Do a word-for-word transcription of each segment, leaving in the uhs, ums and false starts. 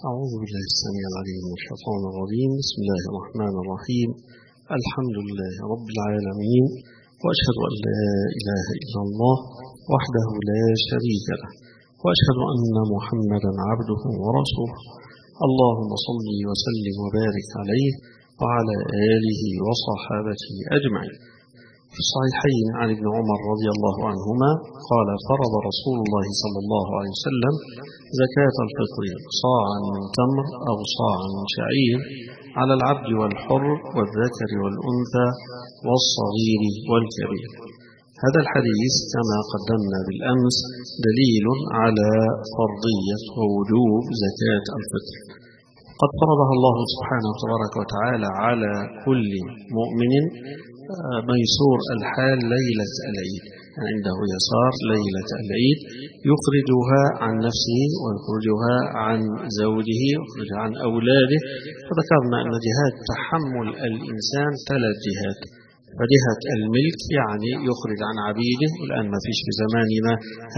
أعوذ بالله السميع العليم من الشيطان الرجيم. بسم الله الرحمن الرحيم. الحمد لله رب العالمين، وأشهد أن لا إله إلا الله وحده لا شريك له، وأشهد أن محمدا عبده ورسوله. اللهم صل وسلم وبارك عليه وعلى آله وصحابته أجمعين. في الصحيحين عن ابن عمر رضي الله عنهما قال: فرض رسول الله صلى الله عليه وسلم زكاة الفطر صاعا من تمر أو صاعا من شعير على العبد والحر والذكر والأنثى والصغير والكبير. هذا الحديث كما قدمنا بالأمس دليل على فرضية ووجوب زكاة الفطر. قد فرضها الله سبحانه وتبارك وتعالى على كل مؤمن ميسور الحال ليلة العيد، عنده يسار ليلة العيد يخرجها عن نفسه ويخرجها عن زوجه ويخرجها عن أولاده. فذكرنا أن جهات تحمل الإنسان ثلاث جهات: فجهة الملك يعني يخرج عن عبيده، والآن ما فيش في زماننا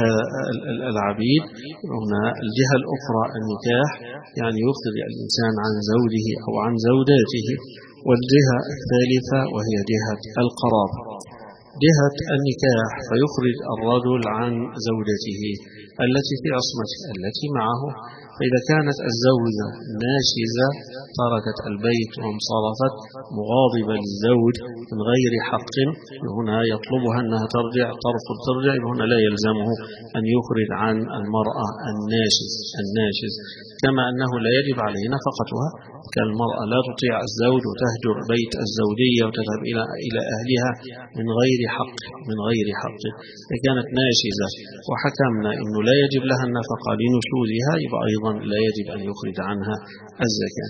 العبيد. هنا الجهة الأخرى النكاح، يعني يخرج الإنسان عن زوجه أو عن زوجاته. والجهة الثالثة وهي جهة القرابة. جهة النكاح فيخرج الرجل عن زوجته التي في عصمته التي معه، فإذا كانت الزوجة ناشزة تركت البيت وانصرفت مغاضبة للزوج من غير حق، هنا يطلبها أنها ترجع، ترفض ترجع، هنا لا يلزمه أن يخرج عن المرأة الناشز الناشز كما أنه لا يجب عليه نفقتها، كالمرأة لا تطيع الزوج وتهجر بيت الزوجية وتذهب إلى إلى أهلها من غير حق من غير حق. إذا كانت ناشزة وحكمنا إنه لا يجب لها النفقة لنشوزها، يبقى أيضا لا يجب أن يخرج عنها الزكاة.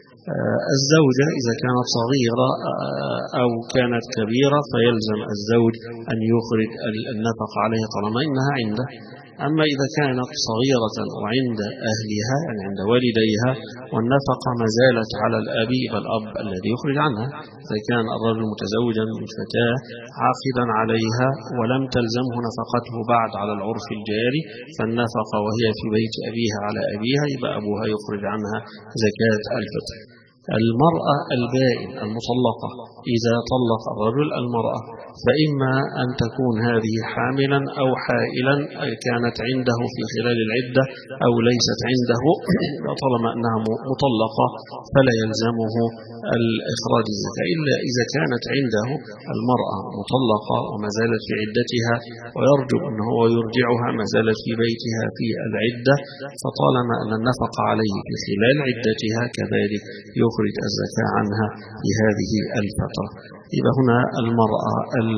الزوجة إذا كانت صغيرة أو كانت كبيرة فيلزم الزوج أن يخرج النفقة عليها طالما إنها عنده. أما إذا كانت صغيرة وعند أهلها يعني عند والديها والنفقة ما زالت على الأب والأب الذي يخرج عنها، إذا كان الرجل متزوجا من فتاة عاقدا عليها ولم تلزمه نفقته بعد على العرف الجاري، فالنفقة وهي في بيت أبيها على أبيها يبقى أبوها يخرج عنها زكاة الفطر. المرأة البائن المطلقة إذا طلق الرجل المرأة فإما أن تكون هذه حاملا أو حائلا، كانت عنده في خلال العدة أو ليست عنده، طالما أنها مطلقة فلا يلزمه الإخراج الزكاة، إلا إذا كانت عنده المرأة مطلقة وما زالت في عدتها ويرجو أنه يرجعها ما زالت في بيتها في العدة، فطالما أن النفقة عليه في خلال عدتها كذلك يخرج الزكاة عنها لهذه الفترة. يبقى هنا المرأة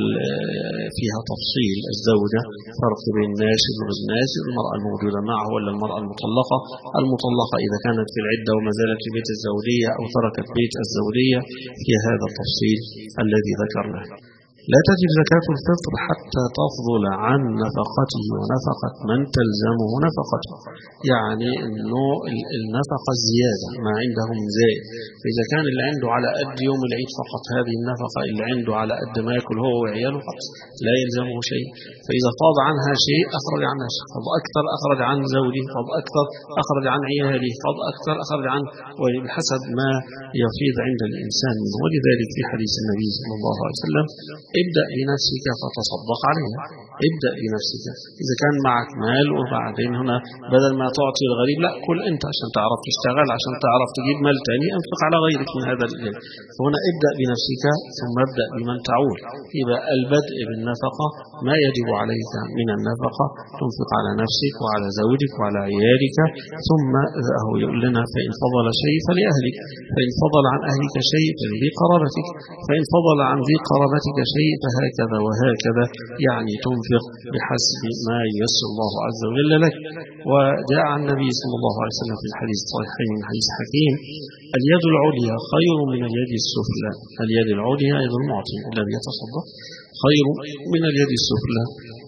فيها تفصيل، الزوجة فرق بين الناشز والناشز، المرأة الموجودة معه ولا المرأة المطلقة. المطلقة إذا كانت في العدة وما زالت في بيت الزوجية أو تركت بيت الزوجية في هذا التفصيل الذي ذكرناه. لا تجب زكاة الفطر حتى تفضل عن نفقته ونفقة من تلزمه نفقته، يعني أنه النفقة الزيادة ما عنده من زائد. فإذا كان اللي عنده على قد يوم العيد فقط هذه النفقة، اللي عنده على قد ما يأكل هو وعياله فقط لا يلزمه شيء، فإذا فاض عنها شيء أخرج عنها شيء، فاض أكثر أخرج عن زوجه، فاض أكثر أخرج عن عياله، فاض أكثر أخرج عن، وبحسب ما يفيض عند الإنسان. ولذلك في حديث النبي صلى الله عليه وسلم: ابدأ بنفسك فتصدق عليها. ابدأ بنفسك. إذا كان معك مال وبعدين هنا بدل ما تعطي الغريب، لا كل أنت عشان تعرف تشتغل، عشان تعرف تجيب مال تاني، انفق على غيرك من هذا الجانب. فهنا ابدأ بنفسك ثم ابدأ بمن تعول. يبقى البدء بالنفقة ما يجب عليك من النفقة تنفق على نفسك وعلى زوجك وعلى عيالك، ثم هو يقول لنا: فإن فضل شيء فلأهلك، فإن فضل عن أهلك شيء فلذي قرابتك، فإن فضل عن ذي قرابتك شيء فهكذا وهكذا، يعني تنفق بحسب ما ييسر الله عز وجل لك. وجاء عن النبي صلى الله عليه وسلم في الحديث الصحيح من حديث حكيم: اليد العليا خير من اليد السفلى. اليد العليا يد المعطي الذي يتصدق خير من اليد السفلى.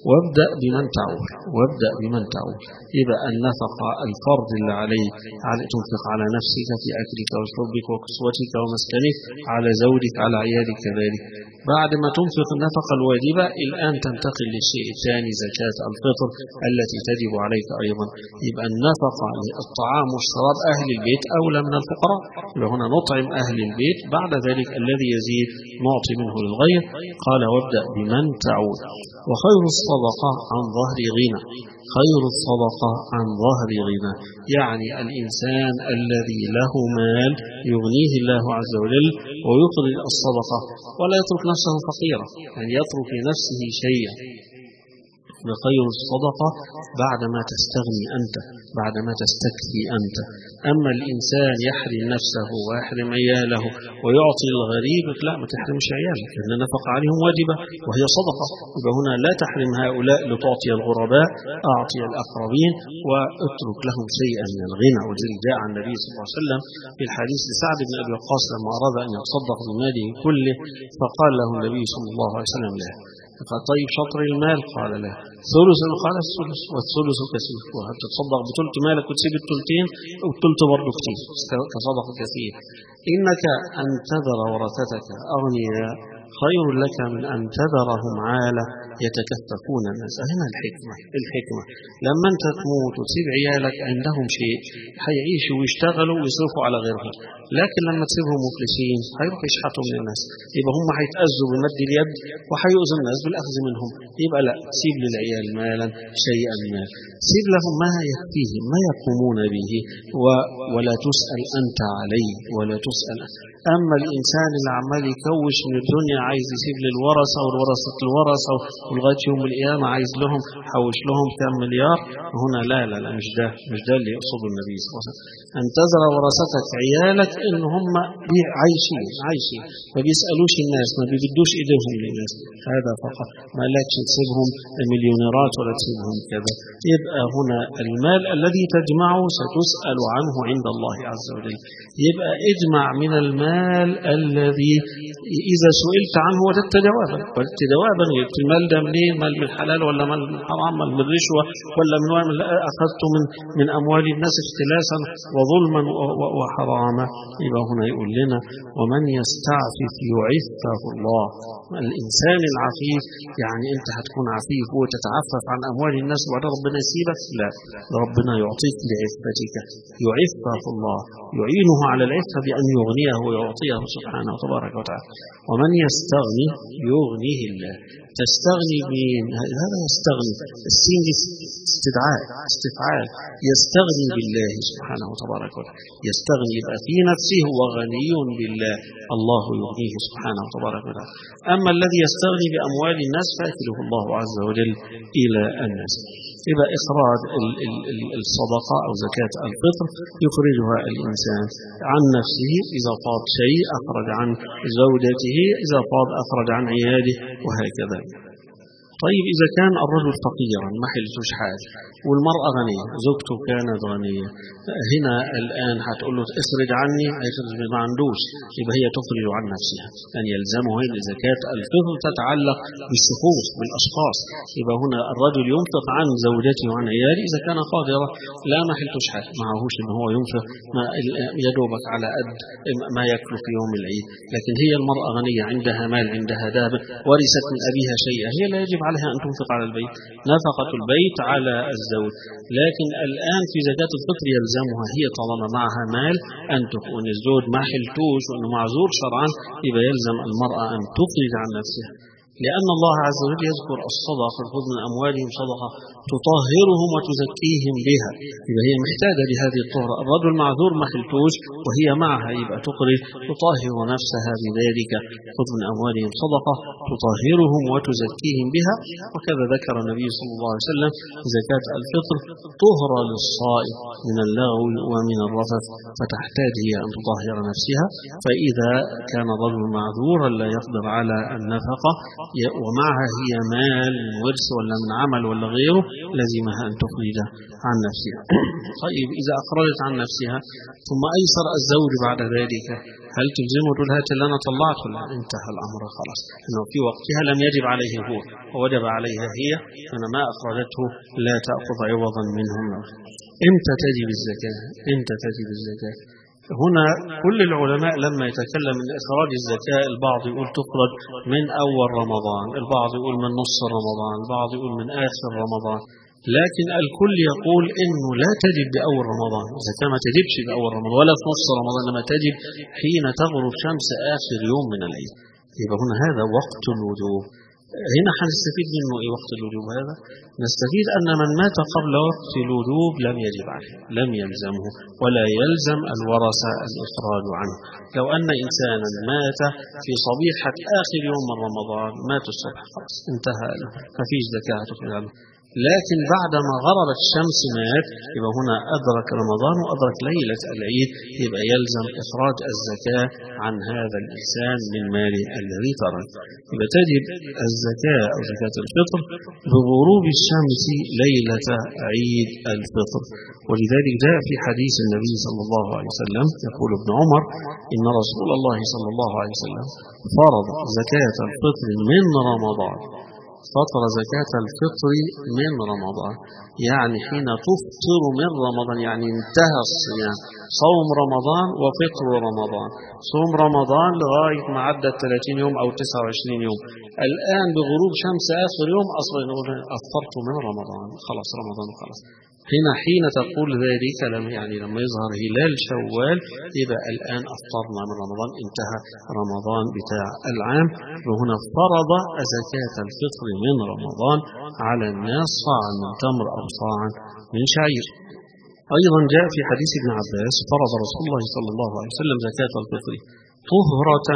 وابدأ بمن تعول وابدأ بمن تعول يبقى النفقة الفرض اللي عليك على تنفق على نفسك في أكلك وشربك وكسوتك ومسكنك، على زوجك، على عيالك كذلك. بعد ما تنفق النفقة الواجبة الآن تنتقل للشيء الثاني، زكاة الفطر التي تجب عليك أيضا. يبقى النفقة الطعام والشراب أهل البيت أولى من الفقراء، يبقى هنا نطعم أهل البيت، بعد ذلك الذي يزيد نعطي منه للغير. قال وابدأ بمن تعود. وخير الصدقة عن ظهر غنى، خير الصدقة عن ظهر غنى، يعني الإنسان الذي له مال يغنيه الله عز وجل ويقضي الصدقة ولا يترك نفسه فقيرا، يعني يترك لنفسه شيئا. بخير الصدقة بعدما تستغني أنت، بعدما تستكفي أنت. أما الإنسان يحرم نفسه ويحرم عياله ويعطي الغريب، لا ما تحرمش عيالك لأن نفق عليهم واجبة وهي صدقة. يبقى هنا لا تحرم هؤلاء لتعطي الغرباء، أعطي الأقربين واترك لهم شيئا من الغنى. وذلك جاء عن النبي صلى الله عليه وسلم في الحديث لسعد بن أبي وقاص لما أراد أن يتصدق بماله كله، فقال له النبي صلى الله عليه وسلم لا. قال طيب شطر المال؟ قال لا. ثلث؟ قال الثلث، والثلث كثير. وهتتصدق بثلث مالك وتسيب الثلثين، والثلث برضه كثير كصدقة كثير. إنك أن تذر ورثتك أغنياء خير لك من أن تذرهم عالة يتكففون الناس. هنا الحكمة، الحكمة لما أنت تموت وتسيب عيالك عندهم شيء هيعيشوا ويشتغلوا ويصرفوا على غيرهم، لكن لما تسيبهم مفلسين هيروحوا يشحتوا من الناس، يبقى هم هيتأذوا بمد اليد وهيؤذوا الناس بالأخذ منهم. يبقى لا، سيب للعيال مالا شيئا ما، سيب لهم ما يكفيهم ما يقومون به، ولا تسأل أنت عليه ولا تسأل. أما الإنسان اللي عمال يكوش من الدنيا عايز يسيب للورثة والورثة الورثة ولغاية يوم القيامة عايز لهم حوش لهم كم مليار، هنا لا لا لا مش ده مش ده اللي يقصده النبي صلى الله عليه وسلم. أن تزرع ورثتك عيالك إن هم عايشين عايشين ما بيسألوش الناس، ما بيجدوش إيديهم للناس، هذا فقط. ما لكش تسيبهم مليونيرات ولا تسيبهم كذا. يبقى هنا المال الذي تجمعه ستسأل عنه عند الله عز وجل. يبقى اجمع من المال الذي إذا سئلت عنه وجدت جوابا، وجدت جوابا. جبت المال ده منين؟ مال من حلال ولا مال من حرام؟ مال من رشوة ولا من وين؟ أخذته من من أموال الناس اختلاسا وظلما وحراما. يبقى هنا يقول لنا ومن يستعفف يعفه الله. الإنسان العفيف يعني أنت هتكون عفيف وتتعفف عن أموال الناس وبعد ربنا يسيبك؟ لا، ربنا يعطيك لعفتك، يعفه الله، يعينه على العفة بأن يغنيه ويعطيه سبحانه وتبارك وتعالى. ومن يستغني يغنيه الله. تستغني مين؟ هذا يستغني، السين استدعاء استفعال، يستغني بالله سبحانه وتبارك وتعالى. يستغني يبقى في نفسه وغني بالله، الله يغنيه سبحانه وتبارك وتعالى. أما الذي يستغني بأموال الناس فأكله الله عز وجل إلى الناس. يبقى إخراج الصدقة أو زكاة الفطر يخرجها الإنسان عن نفسه، إذا فاض شيء أخرج عن زوجته، إذا فاض أخرج عن عياله، وهكذا. طيب إذا كان الرجل فقيرا ما حلتوش حاجة والمرأة غنية، زوجته كانت غنية، هنا الآن هتقول له اخرج عني، هيخرج ما عندوش، يبقى هي تخرج عن نفسها. أن يلزمه هنا زكاة الفطر تتعلق بالشخوص بالأشخاص. يبقى هنا الرجل ينفق عن زوجته وعن عياله إذا كان قادرا، لا ما حلتوش حاجة معهوش إن هو ينفق ما يدوبك على قد ما يكفي في يوم العيد. لكن هي المرأة غنية عندها مال عندها ذهب ورثت من أبيها شيئا، هي لا يجب عليها أن تنفق على البيت، نفقة البيت على الزوج. لكن الآن في زكاة الفطر يلزمها هي طالما معها مال أن تكون الزوج ما حلتوش وأنه معذور شرعا، يبقى يلزم المرأة أن تخرج عن نفسها، لأن الله عز وجل يذكر الصدقة، خذ من أموالهم صدقة تطهرهم وتزكيهم بها. يبقى هي محتاجة لهذه الطهرة. الرجل معذور ما حلتوش وهي معها، يبقى تخرج تطهر نفسها بذلك. خذ من أموالهم صدقة تطهرهم وتزكيهم بها. وكذا ذكر النبي صلى الله عليه وسلم زكاة الفطر طهرة للصائم من اللغو ومن الرفث، فتحتاج هي أن تطهر نفسها. فإذا كان الرجل معذورا لا يقدر على النفقة ومعها هي مال من ورث ولا من عمل ولا غيره، لزمها أن تخرج عن نفسها. طيب إذا أخرجت عن نفسها ثم أيسر الزوج بعد ذلك، هل تلزمه تقول هات اللي أنا طلعته؟ لا، انتهى الأمر خلاص، لأنه في وقتها لم يجب عليه هو ووجب عليها هي، أنا ما أخرجته لا تأخذ عوضا منهم. إمتى تجب الزكاة؟ إمتى تجب الزكاة؟ هنا كل العلماء لما يتكلم من إخراج الزكاة، البعض يقول تخرج من أول رمضان، البعض يقول من نص رمضان، البعض يقول من آخر رمضان، لكن الكل يقول إنه لا تجب بأول رمضان، الزكاة ما تجبش بأول رمضان ولا في نص رمضان، لما تجب حين تغرب شمس آخر يوم من العيد. يبقى هنا هذا وقت الوجوب. هنا هنستفيد منه إيه وقت الوجوب هذا؟ نستفيد أن من مات قبل وقت الوجوب لم يجب عليه، لم يلزمه، ولا يلزم الورثة الإخراج عنه. لو أن إنسانا مات في صبيحة آخر يوم من رمضان، مات الصبح خلاص انتهى له، ما فيش زكاة تخرج عنه. لكن بعدما غربت الشمس مات، يبقى هنا أدرك رمضان وأدرك ليلة العيد، يبقى يلزم إخراج الزكاة عن هذا الإنسان من ماله الذي ترك. يبقى تجب الزكاة أو زكاة الفطر بغروب الشمس ليلة عيد الفطر. ولذلك جاء في حديث النبي صلى الله عليه وسلم يقول ابن عمر إن رسول الله صلى الله عليه وسلم فرض زكاة الفطر من رمضان، فطر زكاة الفطر من رمضان، يعني حين تفطر من رمضان، يعني انتهى الصيام، صوم رمضان وفطر رمضان، صوم رمضان لغاية ما عدى ثلاثين يوم أو تسعة وعشرين يوم، الآن بغروب شمس آخر يوم أصلا أفطرت من رمضان، خلاص رمضان خلاص. هنا حين تقول ذلك لم يعني لما يظهر هلال شوال يبقى الآن أفطرنا من رمضان، انتهى رمضان بتاع العام. وهنا فرض زكاة الفطر من رمضان على الناس صاعا من تمر أو صاعا من شعير. أيضا جاء في حديث ابن عباس فرض رسول الله صلى الله عليه وسلم زكاة الفطر طهرة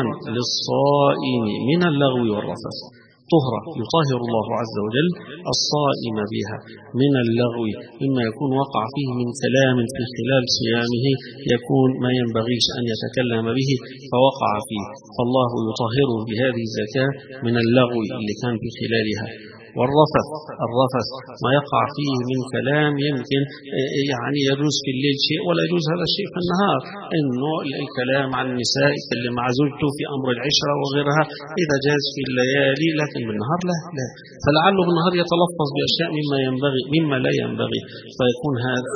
للصائم من اللغو والرفث، طهرة يطهر الله عز وجل الصائم بها من اللغو مما يكون وقع فيه من كلام في خلال صيامه يكون ما ينبغيش أن يتكلم به فوقع فيه، فالله يطهره بهذه الزكاة من اللغو اللي كان في خلالها. والرفث، الرفث ما يقع فيه من كلام يمكن يعني يجوز في الليل شيء ولا يجوز هذا الشيء في النهار، إنه الكلام عن النساء اللي مع زوجته في أمر العشرة وغيرها إذا جاز في الليالي، لكن بالنهار لا لا، فلعله بالنهار يتلفظ بأشياء مما ينبغي مما لا ينبغي، فيكون هذا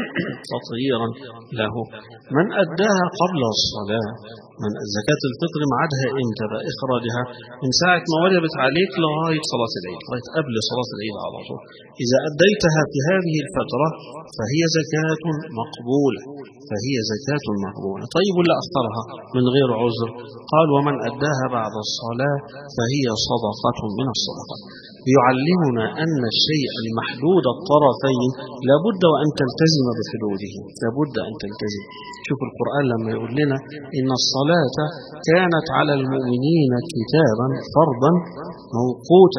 تطهيرا له. من أداها قبل الصلاة، من زكاة الفطر معادها امتى بقى إخراجها؟ من ساعة ما وجبت عليك لغاية صلاة العيد، لغاية قبل صلاة العيد على طول. إذا أديتها في هذه الفترة فهي زكاة مقبولة، فهي زكاة مقبولة. طيب ولا أخرها من غير عذر؟ قال ومن أداها بعد الصلاة فهي صدقة من الصدقات. يعلمنا أن الشيء المحدود الطرفين لابد وأن تلتزم بحدوده، لابد أن تلتزم. شوف القرآن لما يقول لنا إن الصلاة كانت على المؤمنين كتابا فرضا موقوتا،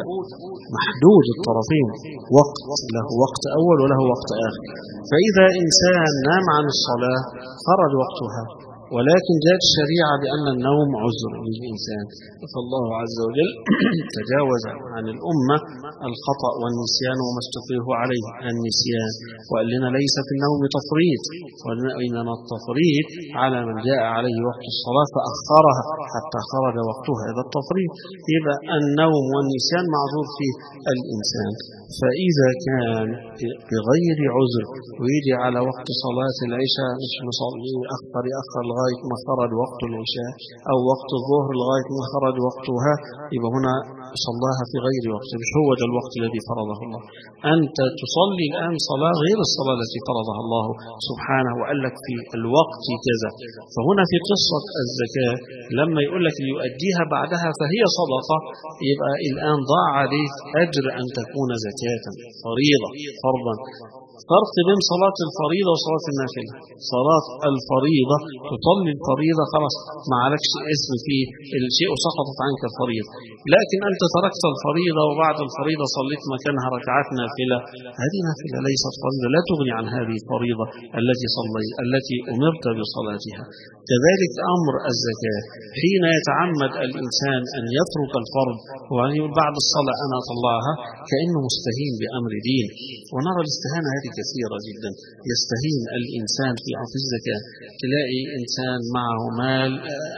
محدود الطرفين، وقت له وقت أول وله وقت آخر، فإذا إنسان نام عن الصلاة خرج وقتها، ولكن جاءت الشريعة بأن النوم عذر للإنسان، فالله عز وجل تجاوز عن الأمة الخطأ والنسيان وما استكره عليه النسيان، وقال لنا ليس في النوم تفريط، وإنما التفريط على من جاء عليه وقت الصلاة فأخرها حتى خرج وقتها، هذا التفريط. يبقى النوم والنسيان معذور فيه الإنسان، فإذا كان بغير عذر ويجي على وقت صلاة العشاء مش مصلي أخر يأخر لغاية ما خرج وقت العشاء، أو وقت الظهر لغاية ما خرج وقتها، يبقى هنا صلاها في غير وقت، مش هو ده الوقت الذي فرضه الله. أنت تصلي الآن صلاة غير الصلاة التي فرضها الله سبحانه وقال لك في الوقت كذا. فهنا في قصة الزكاة لما يقول لك ليؤديها بعدها فهي صدقة، يبقى الآن ضاع عليك أجر أن تكون زكاة فريضة فرضا. فرق بين صلاة الفريضة وصلاة النافلة. صلاة الفريضة تصلي الفريضة خلاص ما عليكش اسم فيه الشيء وسقطت عنك الفريضة، لكن أنت تركت الفريضة وبعد الفريضة صليت مكانها ركعات نافلة، هذه نافلة ليست فريضة، لا تغني عن هذه الفريضة التي صلي التي أمرت بصلاتها. كذلك أمر الزكاة، حين يتعمد الإنسان أن يترك الفرض وأن بعد الصلاة أنا أطلعها كأنه مستهين بأمر دين، ونرى الاستهانة هذه كثيرة جدا. يستهين الإنسان في في الزكاة، تلاقي إنسان معه مال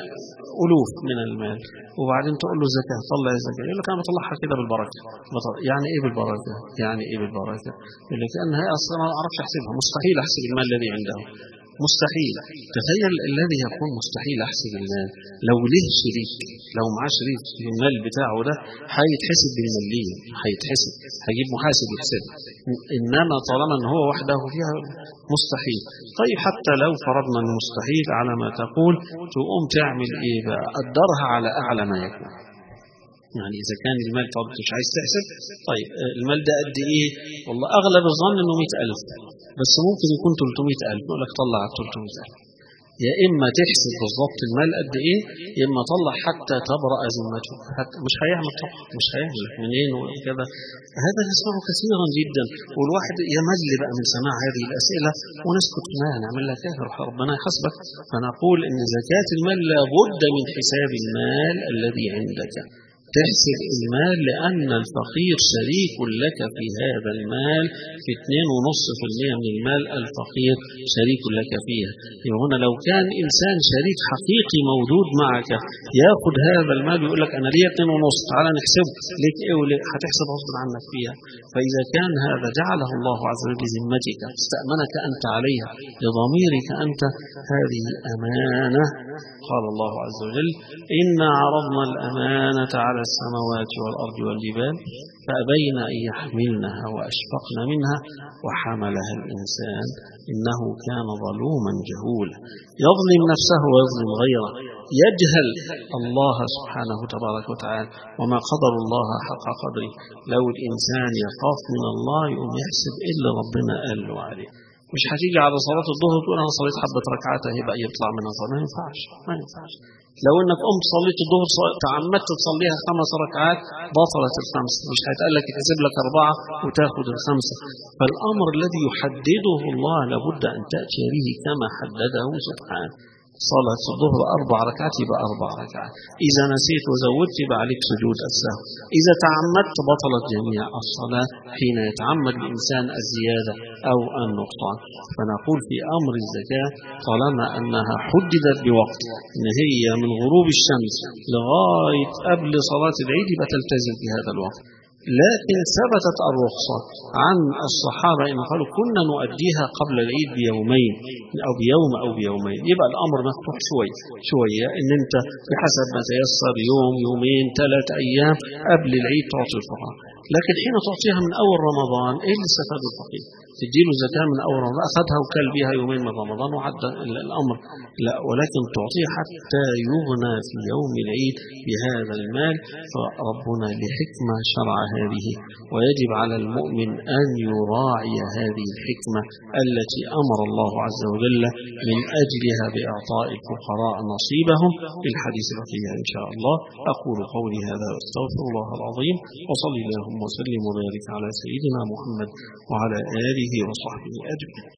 ألوف من المال وبعدين تقول له زكاة، طلع الزكاة، يقول لك أنا بطلعها كده بالبركة. يعني إيه بالبركة؟ يعني إيه بالبركة؟ يقول لك أنها أصلا ما أعرفش أحسبها، مستحيل أحسب المال الذي عنده، مستحيل. تخيل الذي يكون مستحيل أحسب المال، لو له شريك، لو معاه شريك في المال بتاعه ده هيتحسب بالملية، هيتحسب، هيجيب محاسب يحسب، إنما طالما أن هو وحده فيها مستحيل. طيب حتى لو فرضنا أنه مستحيل على ما تقول، تقوم تعمل إيه بقى؟ قدرها على أعلى ما يكون. يعني إذا كان المال طب مش عايز تحسب، طيب المال ده قد إيه؟ والله أغلب الظن إنه مئة ألف، بس ممكن يكون ثلاثمئة ألف، يقول لك طلع ثلاثمئة ألف. يا إما تحسب بالضبط المال قد إيه، يا إما طلع حتى تبرأ ذمته، حتى مش هيعمل طبعا، مش هيعمل منين وكذا. هذا نسمعه كثيرا جدا، والواحد يمل بقى من سماع هذه الأسئلة ونسكت منها، نعمل لها كافر ربنا يحاسبك. فنقول إن زكاة المال لابد من حساب المال الذي عندك، تحسب المال، لأن الفقير شريك لك في هذا المال، في اثنين ونص في المية من المال الفقير شريك لك فيها. هنا لو كان إنسان شريك حقيقي موجود معك يأخذ هذا المال ويقول لك أنا لي اثنين ونص، تعالى نحسب ليك إيه وليك، هتحسب غصب عنك فيها. فإذا كان هذا جعله الله عز وجل بذمتك، استأمنك أنت عليها لضميرك أنت، هذه أمانة. قال الله عز وجل إنا عرضنا الأمانة على السماوات والأرض والجبال فأبين أن يحملنها وأشفقن منها وحملها الإنسان إنه كان ظلوما جهولا. يظلم نفسه ويظلم غيره، يجهل الله سبحانه تبارك وتعالى وما قدر الله حق قدره. لو الإنسان يخاف من الله يقوم يحسب إلا ربنا قال له عليه. مش هتيجي على صلاة الظهر تقول أنا صليت حبة ركعات هيبقى يطلع منها صلاة، ما ينفعش، ما ينفعش. لو انك قمت صليت الظهر تعمدت تصليها خمس ركعات بطلت الخمس، مش هيتقال لك يحسب لك أربعة وتاخد الخمسة. فالأمر الذي يحدده الله لابد أن تأتي به كما حدده سبحانه. صلاة الظهر أربع ركعات يبقى أربع ركعات، إذا نسيت وزودت يبقى عليك سجود السهو، إذا تعمدت بطلت جميع الصلاة حين يتعمد الإنسان الزيادة أو النقصان. فنقول في أمر الزكاة طالما أنها حددت بوقت، إن هي من غروب الشمس لغاية قبل صلاة العيد يبقى تلتزم في هذا الوقت. لكن ثبتت الرخصة عن الصحابة إن قالوا كنا نؤديها قبل العيد بيومين أو بيوم أو بيومين، يبقى الأمر مفتوح شوية شوية، إن أنت بحسب ما تيسر يوم يومين ثلاث أيام قبل العيد تعطي الفقراء. لكن حين تعطيها من أول رمضان إيه اللي استفاد الفقير؟ تديله زكاة من أول رمضان، أخذها وكل بها يومين من رمضان وعدى الأمر، لا، ولكن تعطيه حتى يغنى في يوم العيد بهذا المال. فربنا لحكمة شرع هذه، ويجب على المؤمن أن يراعي هذه الحكمة التي أمر الله عز وجل من أجلها بإعطاء الفقراء نصيبهم. في الحديث الأخير إن شاء الله. أقول قولي هذا واستغفر الله العظيم، وصلي اللهم وسلم وبارك على سيدنا محمد وعلى آله وصحبه أجمعين.